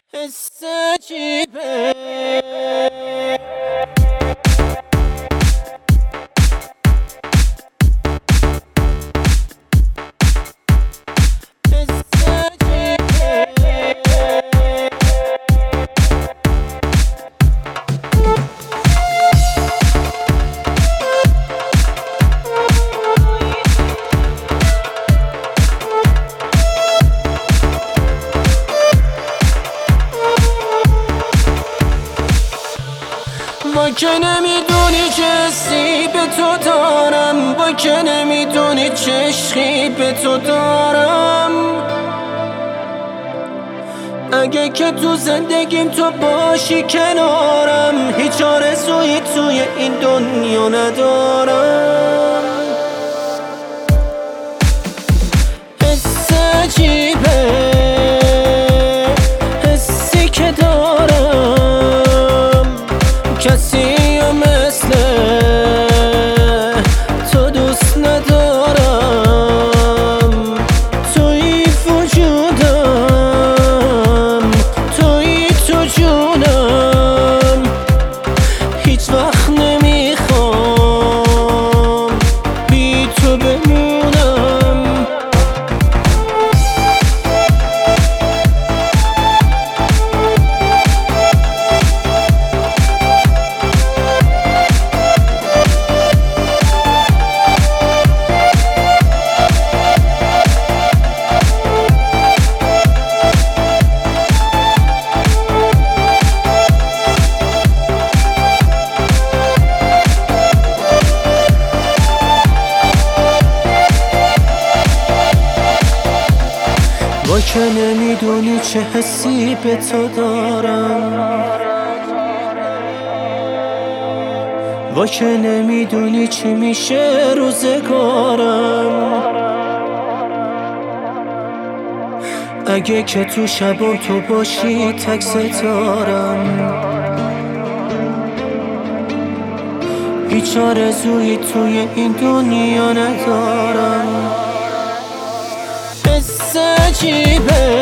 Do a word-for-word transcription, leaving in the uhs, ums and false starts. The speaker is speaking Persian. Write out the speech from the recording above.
حس عجیبه با که نمیدونی چه حسی به تو دارم، با که نمیدونی چه عشقی به تو دارم. اگه که تو زندگیم تو باشی کنارم، هیچ آرزویی توی این دنیا ندارم. حس عجیبه حسی که دارم، کسی مثل تو دوست ندارم. توی وجودم، توی تو جونم، هیچ وقت نمیخوام بی تو بمونم. با که نمیدونی چه حسی به تو دارم، با که نمیدونی چی میشه روزگارم. اگه که تو شبا تو باشی تک ستارم، هیچ آرزویی توی این دنیا ندارم. حس عجیبه